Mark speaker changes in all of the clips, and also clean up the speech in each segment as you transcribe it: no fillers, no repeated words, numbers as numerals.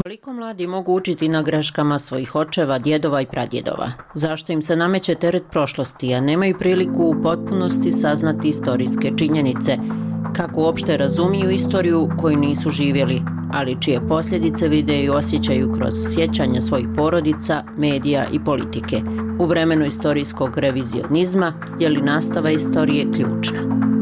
Speaker 1: Koliko mladi mogu učiti na greškama svojih očeva, djedova i pradjedova? Zašto im se nameće teret prošlosti, a nemaju priliku u potpunosti saznati istorijske činjenice? Kako uopšte razumiju istoriju koju nisu živjeli, ali čije posljedice vide i osjećaju kroz sjećanja svojih porodica, medija i politike? U vremenu istorijskog revizionizma je li nastava istorije ključna?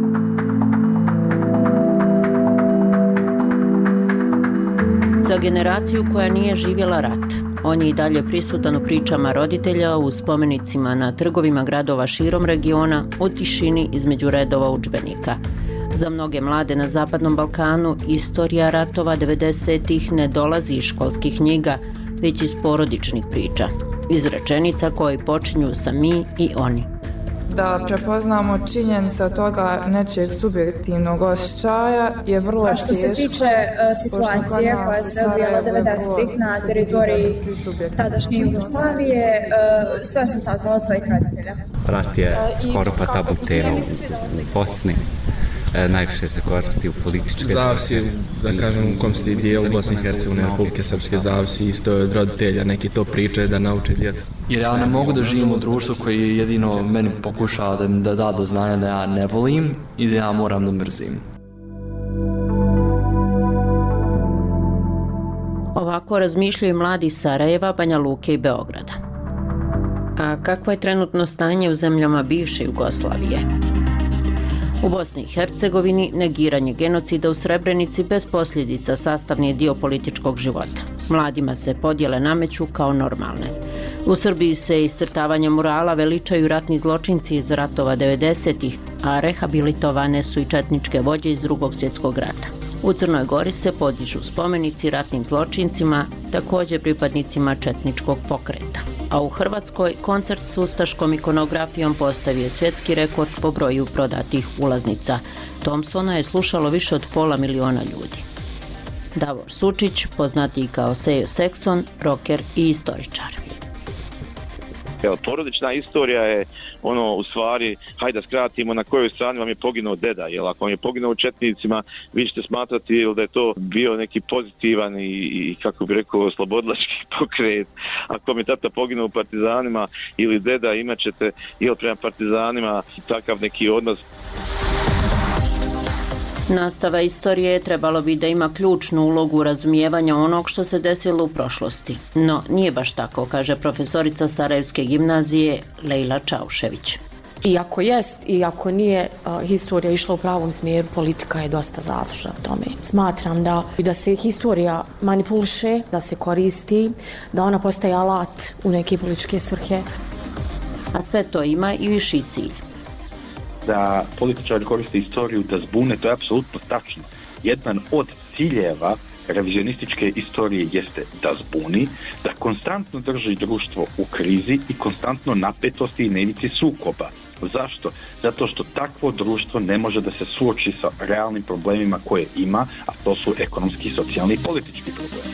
Speaker 1: Za generaciju koja nije živjela rat, on je i dalje prisutan u pričama roditelja, u spomenicima na trgovima gradova širom regiona, u tišini između redova udžbenika. Za mnoge mlade na Zapadnom Balkanu istorija ratova 90-ih ne dolazi iz školskih knjiga, već iz porodičnih priča, iz rečenica koje počinju sa mi i oni.
Speaker 2: Da prepoznamo činjenice od toga nečijeg subjektivnog osjećaja je vrlo teško.
Speaker 3: Što se tiče situacije koja se odvijala 90-ih na teritoriji tadašnje Jugoslavije, sve sam saznala od svojih roditelja.
Speaker 4: Rat je skoro pa tabu tema u Bosni. Najviše se koristi u političke...
Speaker 5: Zavisi, da kažem, u kom se dijelu Bosne i Hercegovine, Republike Srpske, zavisi isto od roditelja, neki to pričaju da nauče djecu.
Speaker 6: Jer ja ne mogu da živim u društvu koji jedino meni pokušava da da do znanja da ja ne volim i da ja moram da mrzim.
Speaker 1: Ovako razmišljaju mladi iz Sarajeva, Banja Luke i Beograda. A kakvo je trenutno stanje u zemljama bivše Jugoslavije? U Bosni i Hercegovini negiranje genocida u Srebrenici bez posljedica sastavni je dio političkog života. Mladima se podjele nameću kao normalne. U Srbiji se iscrtavanjem murala veličaju ratni zločinci iz ratova 90-ih, a rehabilitovane su i četničke vođe iz Drugog svjetskog rata. U Crnoj Gori se podižu spomenici ratnim zločincima, također pripadnicima četničkog pokreta. A u Hrvatskoj koncert s ustaškom ikonografijom postavio svjetski rekord po broju prodatih ulaznica. Thompsona je slušalo više od 500.000 ljudi. Davor Sučić, poznatiji kao Sejo Sekson, rocker i istoričar.
Speaker 7: Evo, porodična istorija je u stvari, hajde da skratimo, na kojoj strani vam je poginuo deda, jer ako vam je poginuo u četnicima, vi ćete smatrati da je to bio neki pozitivan i kako bi rekao, slobodilački pokret. Ako vam je tata poginuo u partizanima ili deda, imat ćete ili prema partizanima takav neki odnos.
Speaker 1: Nastava istorije trebalo bi da ima ključnu ulogu u razumijevanju onog što se desilo u prošlosti. No, nije baš tako, kaže profesorica Sarajevske gimnazije Lejla Čaušević.
Speaker 8: Iako jest i ako nije historija išla u pravom smjeru, politika je dosta zaslužna u tome. Smatram da se historija manipuliše, da se koristi, da ona postaje alat u neke političke svrhe.
Speaker 1: A sve to ima i viši cilj.
Speaker 9: Da političari koriste istoriju da zbune, to je apsolutno tačno. Jedan od ciljeva revizionističke istorije jeste da zbuni, da konstantno drži društvo u krizi i konstantno napetosti i na ivici sukoba. Zašto? Zato što takvo društvo ne može da se suoči sa realnim problemima koje ima, a to su ekonomski, socijalni i politički problemi.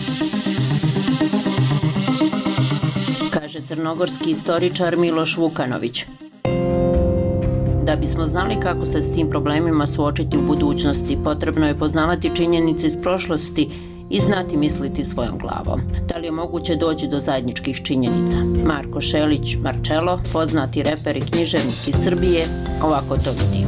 Speaker 1: Kaže crnogorski istoričar Miloš Vukanović. Da bismo znali kako se s tim problemima suočiti u budućnosti, potrebno je poznavati činjenice iz prošlosti i znati misliti svojom glavom. Da li je moguće doći do zajedničkih činjenica? Marko Šelić Marcello, poznati reper i književnik iz Srbije, ovako to vidi.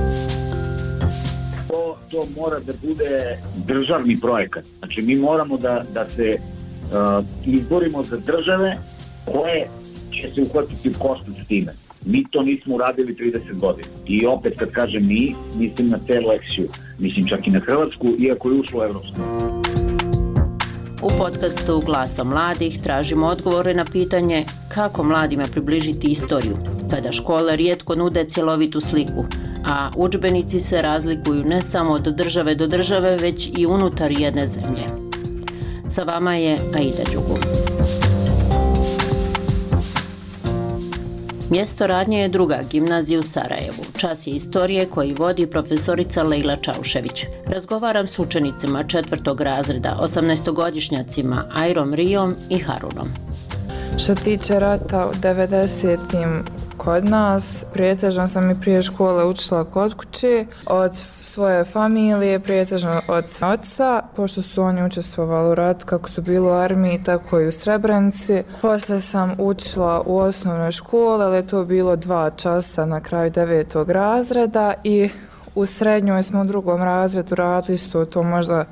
Speaker 10: To mora da bude državni projekat. Znači mi moramo da se izborimo za države koje će se uhvatiti u koštac s time. Mi to nismo uradili 30 godina. I opet kad kažem mi, mislim na celu eksiju. Mislim čak i na Hrvatsku, iako je ušlo u Evropsku.
Speaker 1: U podcastu Glasom mladih tražimo odgovore na pitanje kako mladima približiti istoriju, kada škole rijetko nude cjelovitu sliku, a udžbenici se razlikuju ne samo od države do države, već i unutar jedne zemlje. Sa vama je Aida Đugu. Mjesto radnje je druga gimnazija u Sarajevu. Čas je istorije koji vodi profesorica Lejla Čaušević. Razgovaram s učenicima 4. razreda, 18-godišnjacima Ajrom Rijom i Harunom.
Speaker 2: Što tiče rata u 90-im kod nas, prijetežno sam i prije škole učila kod kuće, od svoje familije, prijetežno od oca, pošto su oni učestvovali u ratu kako su bili u armiji, tako i u Srebrenici. Poslije sam učila u osnovnoj školi, ali je to bilo 2 časa na kraju 9. razreda i u srednjoj smo u 2. razredu radili isto to možda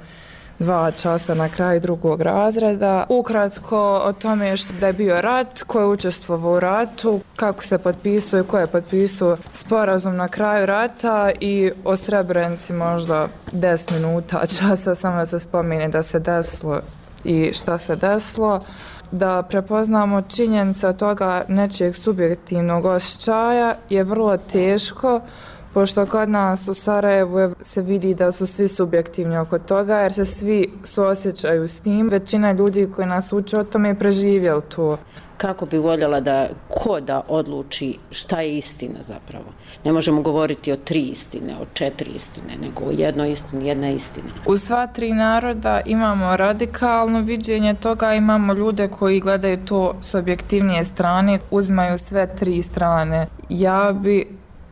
Speaker 2: 2 časa na kraju 2. razreda. Ukratko o tome da je bio rat, ko je učestvovao u ratu, kako se potpisao i ko je potpisao sporazum na kraju rata i o Srebrenici možda 10 minuta časa, samo da se spomene da se desilo i šta se desilo. Da prepoznamo činjenice od toga nečijeg subjektivnog osjećaja je vrlo teško, pošto kod nas u Sarajevu se vidi da su svi subjektivni oko toga, jer se svi suosjećaju s tim. Većina ljudi koji nas uče o tome je preživjeli to.
Speaker 1: Kako bi voljela ko da odluči šta je istina zapravo? Ne možemo govoriti o 3 istine, o 4 istine, nego o jednoj istini, jedna istina.
Speaker 2: U sva 3 naroda imamo radikalno viđenje toga, imamo ljude koji gledaju to s objektivnije strane, uzmaju sve 3 strane. Ja bi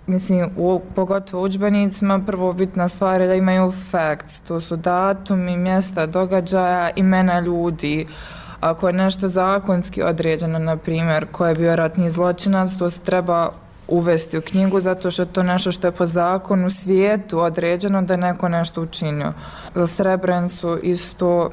Speaker 2: pogotovo u udžbenicima, prvo bitna stvar je da imaju facts, to su datumi, mjesta događaja, imena ljudi. Ako je nešto zakonski određeno, na primjer, ko je bio ratni zločinac, to se treba uvesti u knjigu, zato što je to nešto što je po zakonu svijetu određeno da je neko nešto učinio. Za Srebrenicu isto,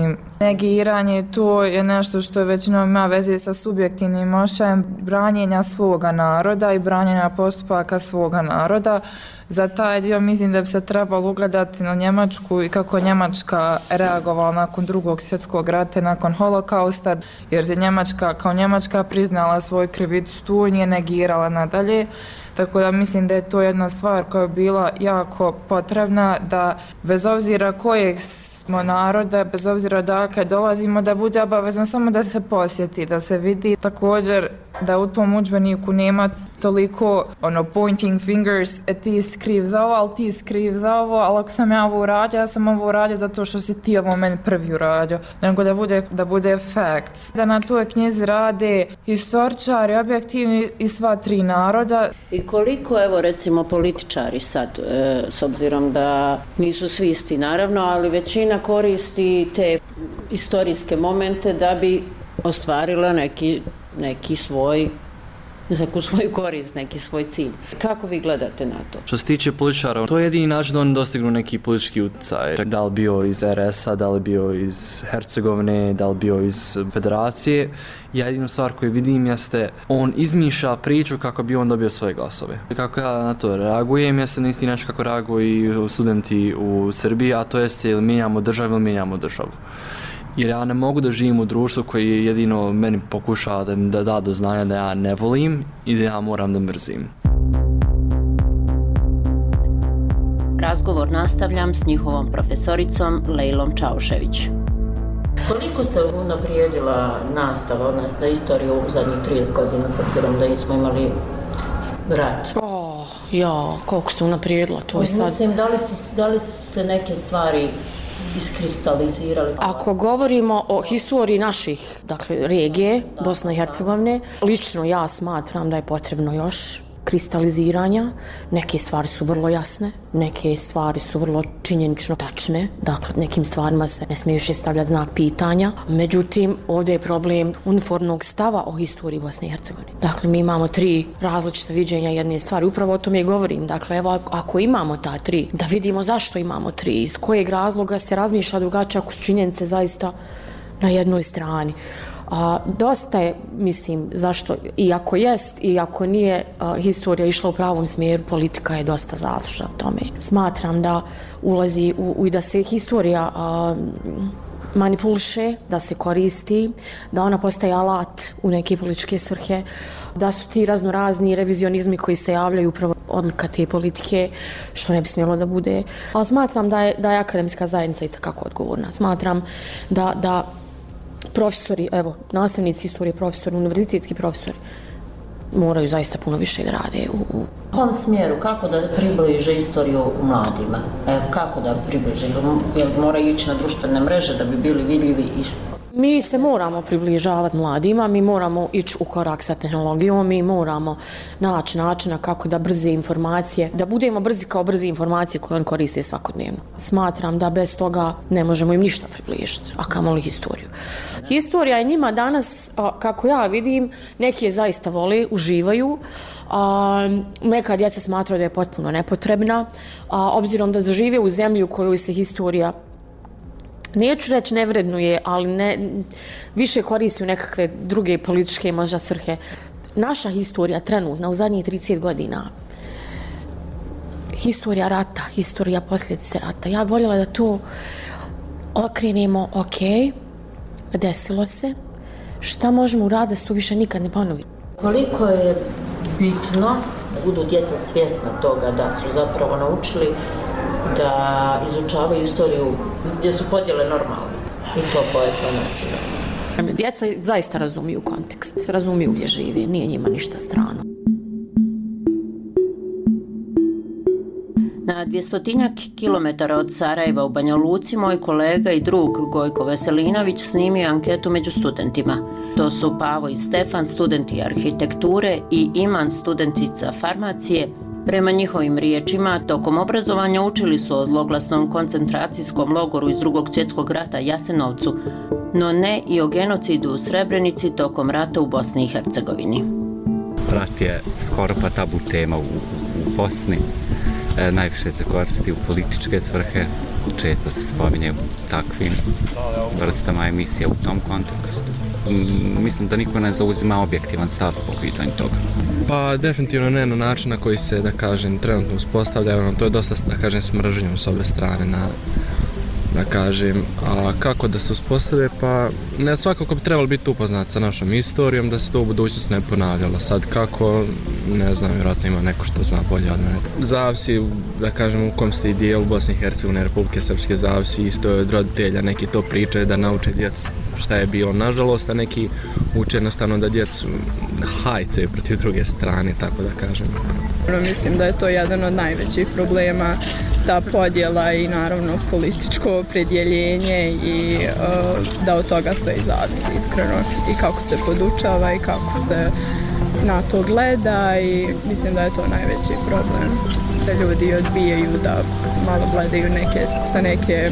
Speaker 2: negiranje, to je nešto što je većinom ima veze sa subjektivnim osjećajem branjenja svoga naroda i branjenja postupaka svoga naroda. Za taj dio mislim da bi se trebalo ugledati na Njemačku i kako Njemačka reagovala nakon 2. svjetskog rata, nakon holokausta, jer je Njemačka kao Njemačka priznala svoju krivicu tu i nije negirala nadalje. Tako da mislim da je to jedna stvar koja je bila jako potrebna, da bez obzira kojeg smo naroda, bez obzira odakle dolazimo, da bude obavezno samo da se posjeti, da se vidi. Također da u tom udžbeniku nema toliko pointing fingers, ti si kriv za ovo, ali ti si kriv za ovo, ali ako sam ja ovo uradio, ja sam ovo uradio zato što si ti ovo meni prvi uradio. Nego da bude facts. Da na toj knjizi rade historičari, objektivni i sva 3 naroda.
Speaker 1: I koliko, evo recimo, političari sad, s obzirom da nisu svi isti naravno, ali većina koristi te istorijske momente da bi ostvarila neku svoju korist, neki svoj cilj. Kako vi gledate na to?
Speaker 6: Što se tiče političara, to je jedini način da oni dostignu neki politički utjecaj. Da li bio iz RS-a, da li bio iz Hercegovine, da li bio iz Federacije. Ja jedinu stvar koju vidim jeste, on izmišlja priču kako bi on dobio svoje glasove. Kako ja na to reagujem, jeste na isti način kako reaguju i studenti u Srbiji, a to jeste ili mijenjamo državu ili mijenjamo državu. Jer ja ne mogu da živim u društvu koji jedino meni pokušava da da do znanja da ja ne volim i da ja moram da mrzim.
Speaker 1: Razgovor nastavljam s njihovom profesoricom Lejlom Čaušević. Koliko se unaprijedila nastava, odnosno istoriju u zadnjih 30 godina, s obzirom da smo imali rat?
Speaker 8: Koliko se unaprijedila, to je sad...
Speaker 1: Mislim, da li su se neke stvari iskristalizirali?
Speaker 8: Ako govorimo o historiji naših, regije, Bosne i Hercegovine, lično ja smatram da je potrebno još kristaliziranja. Neke stvari su vrlo jasne, neke stvari su vrlo činjenično tačne, nekim stvarima se ne smije više stavljati znak pitanja. Međutim, ovdje je problem uniformnog stava o historiji Bosne i Hercegovine. Mi imamo 3 različite viđenja jedne stvari, upravo o tome i govorim. Evo, ako imamo ta 3, da vidimo zašto imamo 3, iz kojeg razloga se razmišlja drugačije ako su činjenice zaista na jednoj strani. Dosta je, zašto, i ako jest i ako nije historija išla u pravom smjeru, politika je dosta zaslužna u tome. Smatram da ulazi i da se historija manipuliše, da se koristi, da ona postaje alat u neke političke svrhe, da su ti raznorazni revizionizmi koji se javljaju upravo odlika te politike, što ne bi smjelo da bude. Ali smatram da je akademska zajednica itekako odgovorna. Smatram da profesori, nastavnici historije, profesori, univerzitetski profesori moraju zaista puno više da rade
Speaker 1: u kom smjeru, kako da približe istoriju mladima? Kako da približe? Jel moraju ići na društvene mreže da bi bili vidljivi?
Speaker 8: Mi se moramo približavati mladima, mi moramo ići u korak sa tehnologijom, mi moramo naći načina kako da brze informacije, da budemo brzi kao brze informacije koje on koriste svakodnevno. Smatram da bez toga ne možemo im ništa približiti, a kamoli historiju. Historija je njima danas, kako ja vidim, neki je zaista vole, uživaju, neka djeca smatraju da je potpuno nepotrebna, obzirom da zažive u zemlji u kojoj se historija, neću reći ne vrednuje, ali više koristi u nekakve druge političke možda svrhe. Naša historija trenutna u zadnjih 30 godina, historija rata, historija posljedice rata, ja bih voljela da to okrenemo, ok, desilo se, šta možemo uraditi da se to više nikad ne ponovi.
Speaker 1: Koliko je bitno da budu djeca svjesna toga da su zapravo naučili da izučavaju istoriju gdje su podjele normalne i to po etnonaciju.
Speaker 8: Djeca zaista razumiju kontekst, razumiju gdje žive, nije njima ništa strano.
Speaker 1: Na 200-tinjak kilometara od Sarajeva u Banja Luci moj kolega i drug Gojko Veselinović snimio anketu među studentima. To su Pavo i Stefan, studenti arhitekture, i Iman, studentica farmacije. Prema njihovim riječima, tokom obrazovanja učili su o zloglasnom koncentracijskom logoru iz Drugog svjetskog rata Jasenovcu, no ne i o genocidu u Srebrenici tokom rata u Bosni i Hercegovini.
Speaker 4: Rat je skoro pa tabu tema u Bosni. Najviše se koristi u političke svrhe, često se spominje takvim vrstama emisija u tom kontekstu. Mislim da niko ne zauzima objektivan stav po pitanju toga.
Speaker 5: Pa definitivno ne na način na koji se, da kažem, trenutno uspostavlja, to je dosta, da kažem, smržnjom s ove strane da kažem, a kako da se uspostave, pa ne, svakako bi trebalo biti upoznat sa našom istorijom, da se to u budućnosti ne ponavljalo. Sad kako, ne znam, vjerojatno ima neko što zna bolje od mene. Zavisi, da kažem, u kom ste i dijelu Bosne i Hercegovine, Republike Srpske, zavisi isto od roditelja, neki to pričaju da nauče djecu šta je bilo, nažalost, a neki uče jednostavno da djecu hajcaju protiv druge strane, tako da kažem.
Speaker 11: Mislim da je to jedan od najvećih problema, ta podjela i naravno političko opredjeljenje i da od toga sve i zavisi iskreno i kako se podučava i kako se na to gleda i mislim da je to najveći problem. Da ljudi odbijaju da malo gledaju sa neke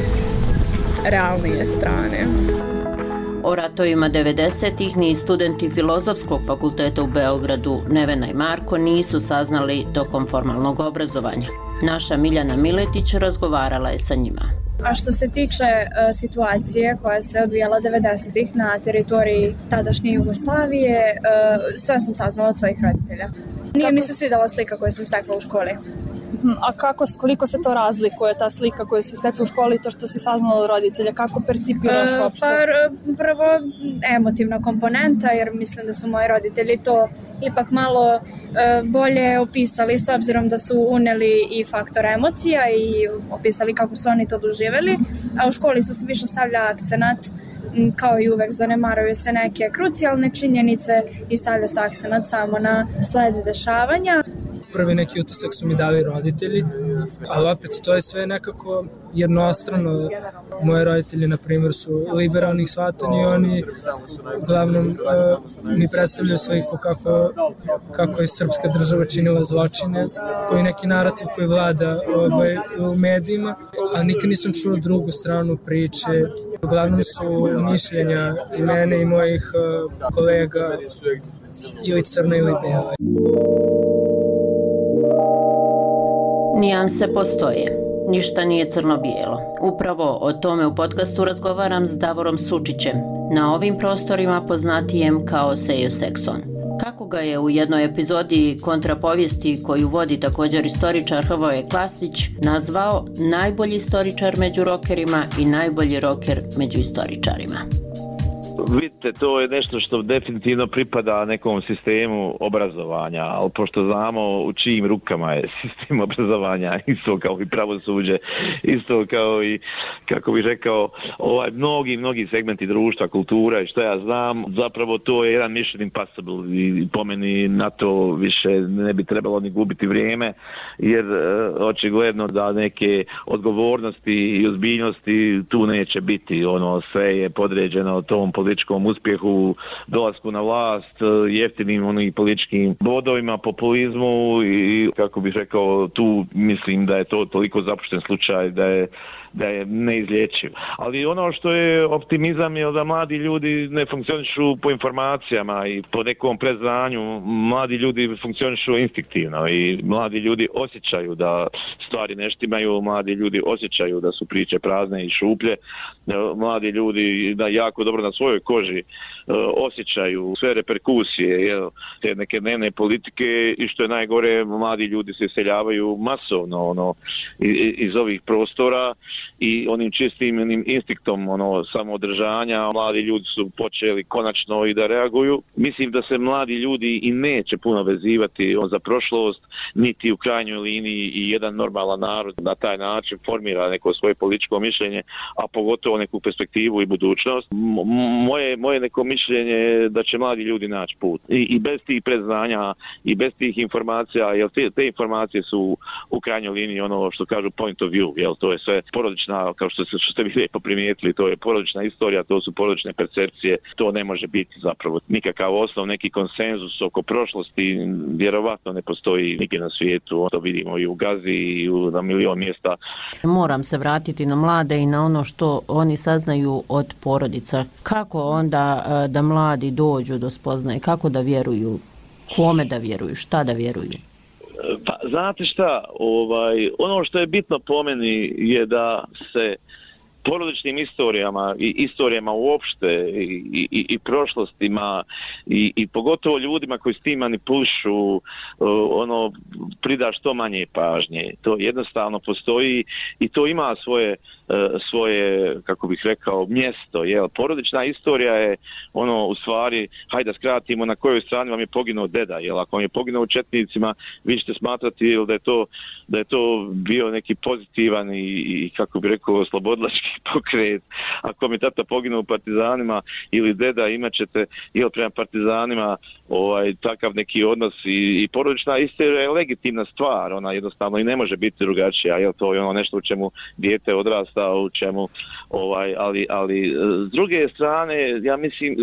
Speaker 11: realnije strane.
Speaker 1: O ratovima 90-ih ni studenti Filozofskog fakulteta u Beogradu, Nevena i Marko, nisu saznali tokom formalnog obrazovanja. Naša Miljana Miletić razgovarala je sa njima.
Speaker 3: A što se tiče situacije koja se odvijala 90-ih na teritoriji tadašnje Jugoslavije, sve sam saznala od svojih roditelja. Nije mi se svidjela slika koju sam stekla u školi.
Speaker 12: A koliko se to razlikuje, ta slika koju si stekla u školi i to što si saznala od roditelja? Kako percipiraš uopšte?
Speaker 3: Prvo, emotivna komponenta, jer mislim da su moji roditelji to ipak malo bolje opisali, s obzirom da su uneli i faktor emocija i opisali kako su oni to doživjeli, a u školi se više stavlja akcenat, kao i uvek zanemaruju se neke krucijalne činjenice i stavlja se akcenat samo na sled dešavanja.
Speaker 13: Prvi neki utisak su mi dali roditelji, ali opet to je sve nekako jednostrano. Moji roditelji, na primjer, su liberalnih shvatanja i oni uglavnom mi predstavljaju sliku kako je srpska država činila zločine, koji neki narativ koji vlada u medijima, a nikad nisam čuo drugu stranu priče. Uglavnom su mišljenja i mene i mojih kolega ili crna ili bela.
Speaker 1: Nijanse postoje. Ništa nije crno-bijelo. Upravo o tome u podcastu razgovaram s Davorom Sučićem, na ovim prostorima poznatijem kao Sejo Sekson. Kako ga je u jednoj epizodi kontrapovijesti koju vodi također istoričar Hrvoje Klasić nazvao najbolji istoričar među rokerima i najbolji roker među istoričarima.
Speaker 7: Vidite, to je nešto što definitivno pripada nekom sistemu obrazovanja, ali pošto znamo u čijim rukama je sistem obrazovanja, isto kao i pravosuđe, isto kao i, kako bih rekao, mnogi segmenti društva, kultura i što ja znam, zapravo to je jedan mission impossible i po meni na to više ne bi trebalo ni gubiti vrijeme, jer očigledno da neke odgovornosti i ozbiljnosti tu neće biti. Sve je podređeno tom političkom uspjehu, dolasku na vlast, jeftinim političkim bodovima, populizmu i, kako bih rekao, tu mislim da je to toliko zapušten slučaj da je neizlječiv. Ali ono što je optimizam je da mladi ljudi ne funkcionišu po informacijama i po nekom predznanju. Mladi ljudi funkcionišu instinktivno i mladi ljudi osjećaju da stvari ne štimaju, mladi ljudi osjećaju da su priče prazne i šuplje, mladi ljudi da jako dobro na svojoj koži osjećaju sve reperkusije te neke dnevne politike i što je najgore, mladi ljudi se iseljavaju masovno iz ovih prostora i onim čistim instinktom samoodržanja mladi ljudi su počeli konačno i da reaguju. Mislim da se mladi ljudi i neće puno vezivati za prošlost, niti u krajnjoj liniji i jedan normalan narod na taj način formira neko svoje političko mišljenje, a pogotovo neku perspektivu i budućnost. Moje neko mišljenje je da će mladi ljudi naći put. I bez tih predznanja i bez tih informacija, jer te informacije su u krajnjoj liniji ono što kažu point of view, jer to je sve porodična, kao što ste vi lijepo primijetili, to je porodična istorija, to su porodične percepcije, to ne može biti zapravo nikakav osnov, neki konsenzus oko prošlosti, vjerovatno ne postoji nigdje na svijetu, to vidimo i u Gazi i na milion mjesta.
Speaker 1: Moram se vratiti na mlade i na ono što oni saznaju od porodica. Kako onda da mladi dođu do spoznaje, kako da vjeruju, kome da vjeruju, šta da vjeruju?
Speaker 7: Pa, znate šta, ono što je bitno po meni je da se porodičnim istorijama i istorijama uopšte i prošlostima i pogotovo ljudima koji s tim manipulišu prida što manje pažnje. To jednostavno postoji i to ima svoje, kako bih rekao, mjesto. Porodična istorija je u stvari, hajde da skratimo, na kojoj strani vam je poginuo deda. Ako vam je poginuo u četnicima, vi ćete smatrati da je to bio neki pozitivan i kako bih rekao, oslobodilački pokret. Ako mi tata poginuo u partizanima ili deda, imat ćete prema partizanima takav neki odnos i porodična istorija je legitimna stvar, ona jednostavno i ne može biti drugačija, to je nešto u čemu dijete odrasta, u čemu ali s druge strane ja mislim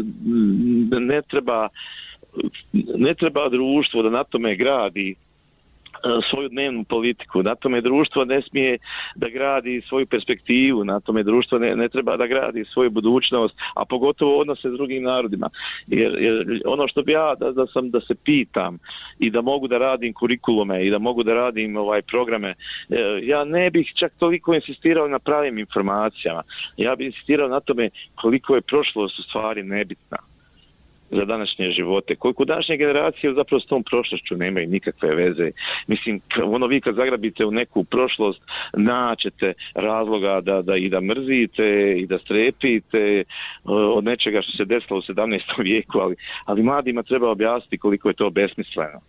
Speaker 7: ne treba društvo da na tome gradi svoju dnevnu politiku, na tome društvo ne smije da gradi svoju perspektivu, na tome društvo ne treba da gradi svoju budućnost, a pogotovo odnose s drugim narodima. Jer ono što bi ja da se pitam i da mogu da radim kurikulume i da mogu da radim programe, ja ne bih čak toliko insistirao na pravim informacijama. Ja bih insistirao na tome koliko je prošlost u stvari nebitna za današnje živote. Koliko današnje generacije zapravo s tom prošlošću nemaju nikakve veze. Mislim, vi kad zagrabite u neku prošlost, naćete razloga da mrzite i da strepite od nečega što se desilo u 17. vijeku, ali mladima treba objasniti koliko je to besmisleno.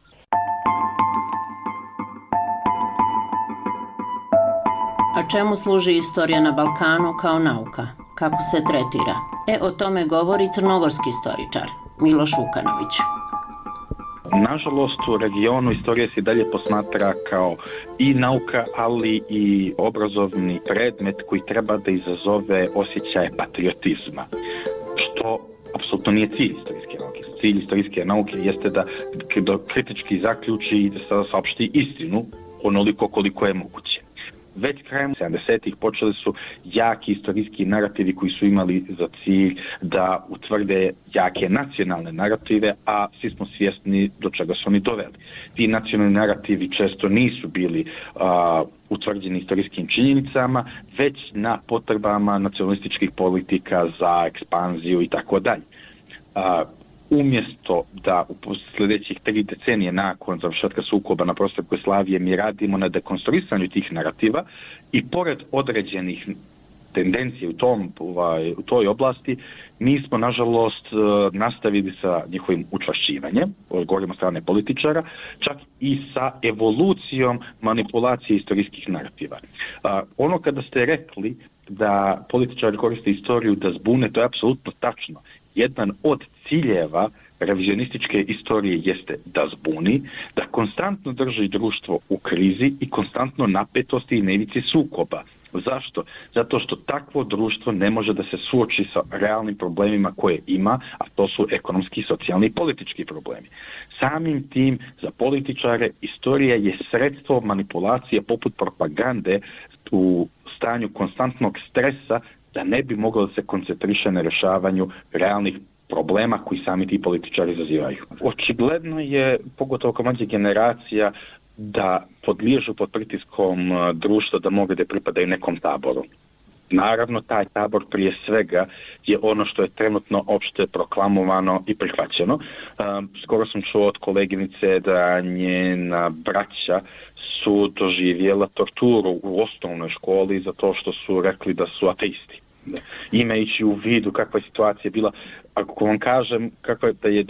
Speaker 1: A čemu služi istorija na Balkanu kao nauka? Kako se tretira? O tome govori crnogorski istoričar Miloš Vukanović.
Speaker 9: Nažalost, u regionu istorija se dalje posmatra kao i nauka, ali i obrazovni predmet koji treba da izazove osjećaje patriotizma, što apsolutno nije cilj istorijske nauke. Cilj istorijske nauke jeste da kritički zaključi i da saopšti istinu onoliko koliko je moguće. Već krajem 70-ih počeli su jaki istorijski narativi koji su imali za cilj da utvrde jake nacionalne narative, a svi smo svjesni do čega su oni doveli. Ti nacionalni narativi često nisu bili utvrđeni istorijskim činjenicama, već na potrebama nacionalističkih politika za ekspanziju i tako dalje. Umjesto da u sljedećih 3 decenije nakon završetka sukoba na prostoru Jugoslavije mi radimo na dekonstruisanju tih narativa i pored određenih tendencije u toj oblasti, mi smo nažalost nastavili sa njihovim učvršćivanjem, govorimo strane političara, čak i sa evolucijom manipulacije istorijskih narativa. Ono kada ste rekli da političari koriste istoriju da zbune, to je apsolutno tačno. Jedan od ciljeva revizionističke istorije jeste da zbuni, da konstantno drži društvo u krizi i konstantno napetosti i nevici sukoba. Zašto? Zato što takvo društvo ne može da se suoči sa realnim problemima koje ima, a to su ekonomski, socijalni i politički problemi. Samim tim, za političare, istorija je sredstvo manipulacije poput propagande u stanju konstantnog stresa da ne bi moglo da se koncentriše na rješavanju realnih problema koji sami ti političari izazivaju. Očigledno je, pogotovo kao mlađih generacija, da podliježu pod pritiskom društva da mogu da pripadaju nekom taboru. Naravno, taj tabor prije svega je ono što je trenutno opšte proklamovano i prihvaćeno. Skoro sam čuo od koleginice da njena braća su doživjela torturu u osnovnoj školi zato što su rekli da su ateisti. Imajući u vidu kakva je situacija bila, ako vam kažem da je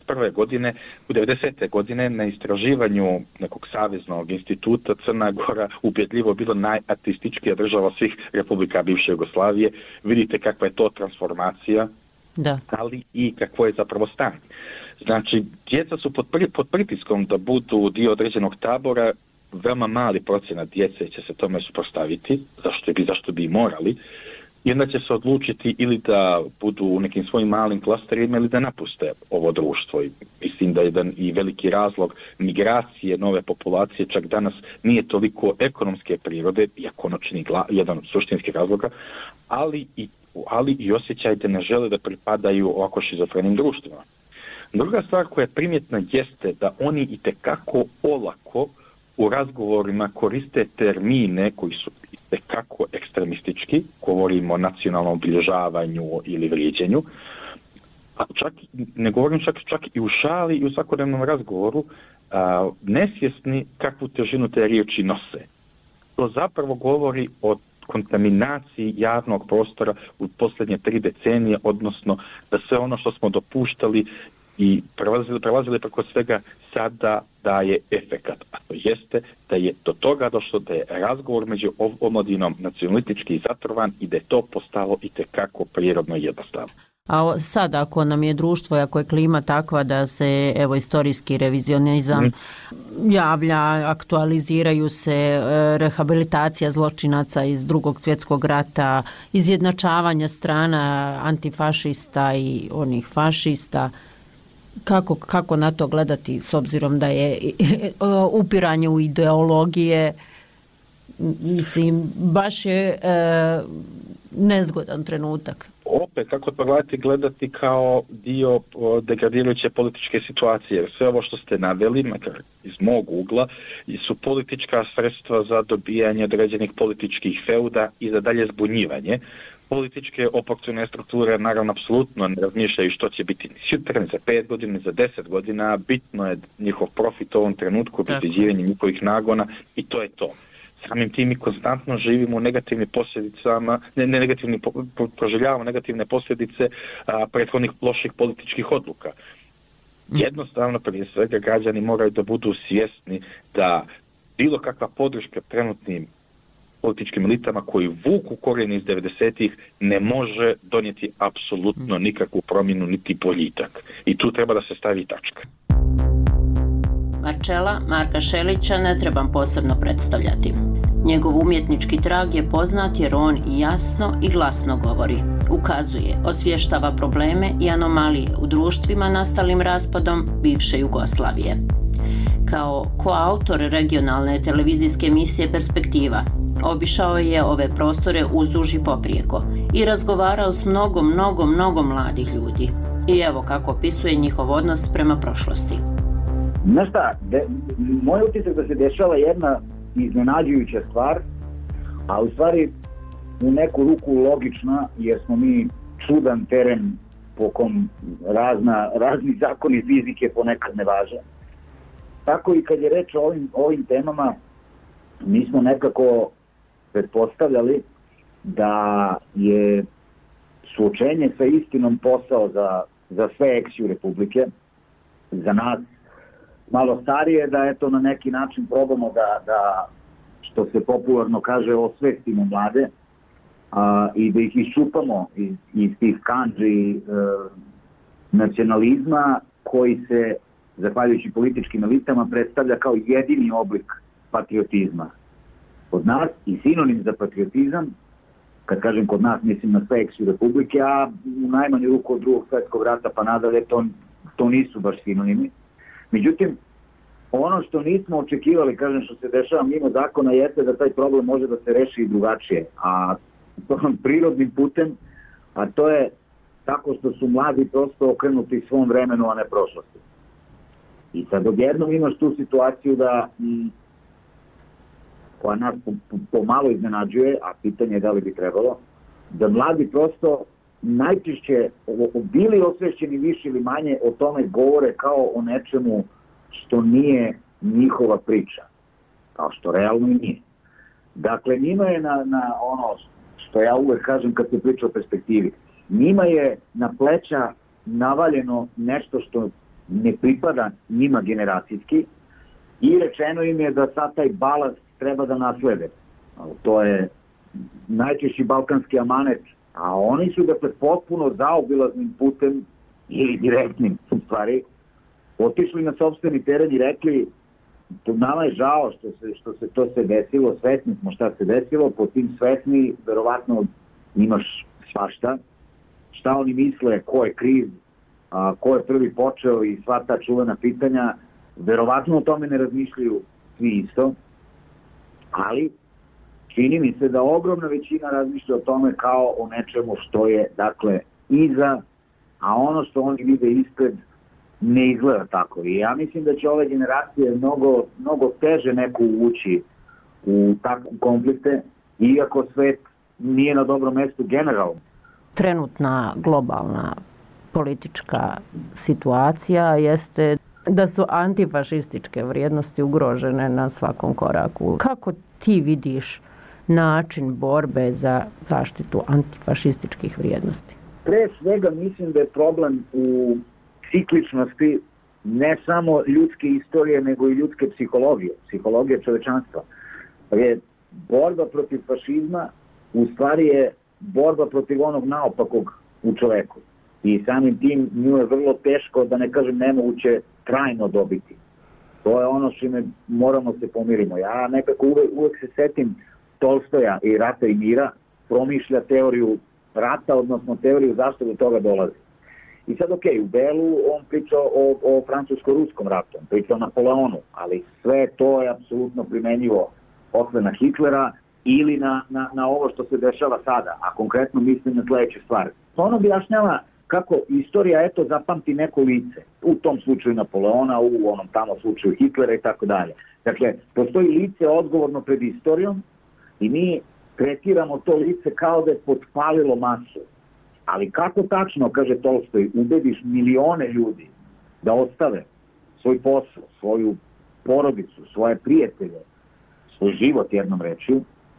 Speaker 9: 90. godine na istraživanju nekog saveznog instituta Crna Gora ubjedljivo bilo najateističkija država svih republika bivše Jugoslavije, vidite kakva je to transformacija, da. Ali i kakvo je zapravo stanje. Znači, djeca su pod pritiskom da budu dio određenog tabora, veoma mali procenat djece će se tome suprotstaviti, zašto bi morali, i onda će se odlučiti ili da budu u nekim svojim malim klasterima ili da napuste ovo društvo. I mislim da je jedan i veliki razlog migracije nove populacije čak danas nije toliko ekonomske prirode, iako ono čini jedan od suštinskih razloga, ali i osjećaj da ne žele da pripadaju ovako šizofrenim društvima. Druga stvar koja je primjetna jeste da oni itekako olako u razgovorima koriste termine koji su itekako ekstremistički, govorimo o nacionalnom obilježavanju ili vrijeđenju, a ne govorim čak i u šali i u svakodnevnom razgovoru, nesvjesni kakvu težinu te riječi nose. To zapravo govori o kontaminaciji javnog prostora u posljednje 3 decenije, odnosno da sve ono što smo dopuštali i prelazili preko svega sada daje efekat, a to jeste da je do toga došlo da je razgovor među omladinom nacionalistički zatrovan i da je to postalo itekako prirodno jednostavno.
Speaker 1: A sad ako nam je društvo, ako je klima takva da se istorijski revizionizam javlja, aktualiziraju se, rehabilitacija zločinaca iz Drugog svjetskog rata, izjednačavanja strana antifašista i onih fašista, kako na to gledati s obzirom da je upiranje u ideologije, mislim, baš je nezgodan trenutak.
Speaker 9: Opet, kako to gledati kao dio degradirajuće političke situacije, jer sve ovo što ste naveli, makar iz mog ugla, su politička sredstva za dobijanje određenih političkih feuda i za dalje zbunjivanje. Političke oportune strukture naravno apsolutno ne razmišljaju što će biti sutra, za 5 godina, za 10 godina, bitno je njihov profit u ovom trenutku, obezbeđivanje njihovih nagona i to je to. Samim tim mi konstantno živimo u negativnim posljedicama, proživljavamo negativne posljedice prethodnih loših političkih odluka. Jednostavno, prije svega, građani moraju da budu svjesni da bilo kakva podrška trenutnim političkim elitama koji vuku korijene iz 90-ih ne može donijeti apsolutno nikakvu promjenu niti boljitak. I tu treba da se stavi tačka.
Speaker 1: Marčela Marka Šelića ne trebam posebno predstavljati. Njegov umjetnički trag je poznat jer on i jasno i glasno govori. Ukazuje, osvještava probleme i anomalije u društvima nastalim raspadom bivše Jugoslavije. Kao koautor regionalne televizijske emisije Perspektiva, obišao je ove prostore uzduž i poprijeko i razgovarao s mnogo mladih ljudi. I evo kako opisuje njihov odnos prema prošlosti.
Speaker 10: Znaš šta, moj utisak da se dešava jedna iznenađujuća stvar, a u stvari u neku ruku logična, jer smo mi čudan teren po kom razni zakoni fizike ponekad ne važe. Tako i kad je reč o ovim temama, mi smo nekako pretpostavljali da je suočenje sa istinom posao za sve eksiju Republike, za nas malo starije, da eto na neki način probamo da što se popularno kaže, osvestimo mlade i da ih iščupamo iz tih kandži nacionalizma koji se, zahvaljujući političkim elitama, predstavlja kao jedini oblik patriotizma. Kod nas i sinonim za patriotizam, kad kažem kod nas, mislim na sve eksiju Republike, a u najmanju ruku od Drugog svjetskog rata pa nadalje to nisu baš sinonimi. Međutim, ono što nismo očekivali, kažem, što se dešava mimo zakona, jeste da taj problem može da se reši i drugačije, a prirodnim putem, a to je tako što su mladi prosto okrenuti svom vremenu, a ne prošlosti. I sad odjednom imaš tu situaciju koja nas pomalo iznenađuje, a pitanje je da li bi trebalo, da mladi prosto najčešće bili osvešćeni više ili manje o tome govore kao o nečemu što nije njihova priča, kao što realno i nije. Dakle, njima je na ono što ja uvek kažem kad se priča o perspektivi, njima je na pleća navaljeno nešto što ne pripada njima generacijski i rečeno im je da sad taj balast treba da naslede. To je najčešći balkanski amanet, a oni su dakle potpuno zaobilaznim putem ili direktnim u stvari otišli na sopstveni teren i rekli nama je žao što se to se desilo, svesni smo šta se desilo, po tim svesni verovatno imaš svašta, šta oni misle, ko je kriv, ko je prvi počeo i sva ta čuvena pitanja, verovatno o tome ne razmišljaju svi isto, ali čini mi se da ogromna većina razmišlja o tome kao o nečemu što je, dakle, iza, a ono što oni vide ispred ne izgleda tako. I ja mislim da će ove generacije mnogo teže neko uvući u takve konflikte, iako svet nije na dobrom mestu generalno.
Speaker 1: Trenutna globalna politička situacija jeste da su antifašističke vrijednosti ugrožene na svakom koraku. Kako ti vidiš način borbe za zaštitu antifašističkih vrijednosti?
Speaker 10: Pre svega mislim da je problem u cikličnosti ne samo ljudske istorije, nego i ljudske psihologije čovečanstva. Jer borba protiv fašizma u stvari je borba protiv onog naopakog u čoveku. I samim tim nju je vrlo teško, da ne kažem nemoguće, trajno dobiti. To je ono što moramo se pomirimo. Ja nekako uvek se setim Tolstoja i Rata i mira, promišlja teoriju rata, odnosno teoriju zašto do toga dolazi. I sad, u Belu on priča o francusko-ruskom ratu, on priča o Napoleonu, ali sve to je apsolutno primenjivo posle na Hitlera ili na ovo što se dešava sada, a konkretno mislim na sledeće stvari. On objašnjava kako istorija, zapamti neko lice, u tom slučaju Napoleona, u onom tamo slučaju Hitlera i tako dalje. Dakle, postoji lice odgovorno pred istorijom i mi tretiramo to lice kao da je potpalilo masu. Ali kako tačno, kaže Tolstoj, ubediš milione ljudi da ostave svoj posao, svoju porodicu, svoje prijatelje, svoj život jednom rečju,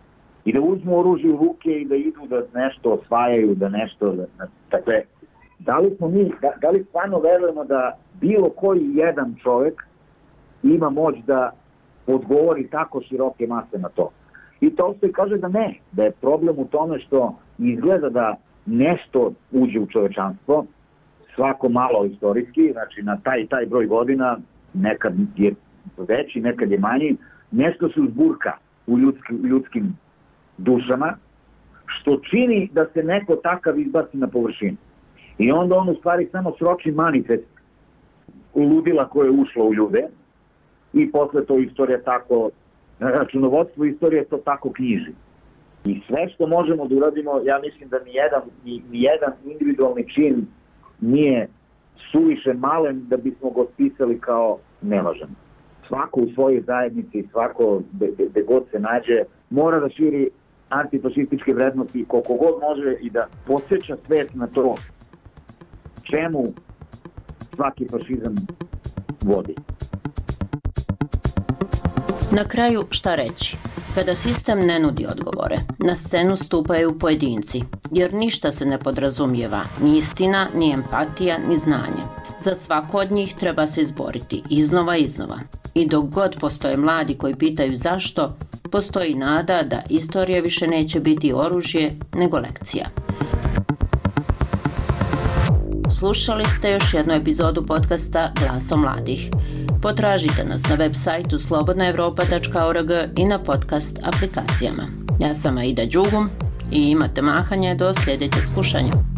Speaker 10: i da uzmu oružje u ruke i da idu da nešto osvajaju, da nešto... Dakle, da li stvarno verujemo da bilo koji jedan čovjek ima moć da odgovori tako široke mase na to? I Tolstoj kaže da ne, da je problem u tome što izgleda da nešto uđe u čovečanstvo, svako malo istorijski, znači na taj broj godina, nekad je veći, nekad je manji, nešto se uzburka u ljudskim dušama, što čini da se neko takav izbaci na površinu. I onda on u stvari samo sroči manifest ludila koje je ušlo u ljude i posle to istorija tako, računovodstvo istorije to tako knjiži. I sve što možemo da uradimo, ja mislim da nijedan individualni čin nije suviše malen da bismo ga otpisali kao nevažan. Svako u svojoj zajednici, svako gde god se nađe, mora da širi antifašističke vrednosti koliko god može i da podsjeća svet na to čemu svaki fašizam vodi.
Speaker 1: Na kraju, šta reći? Kada sistem ne nudi odgovore, na scenu stupaju pojedinci, jer ništa se ne podrazumijeva, ni istina, ni empatija, ni znanje. Za svako od njih treba se izboriti iznova. I dok god postoje mladi koji pitaju zašto, postoji nada da istorija više neće biti oružje nego lekcija. Slušali ste još jednu epizodu podcasta Glasom mladih. Potražite nas na web sajtu slobodnaevropa.org i na podcast aplikacijama. Ja sam Aida Đugum i imate mahanje do sljedećeg slušanja.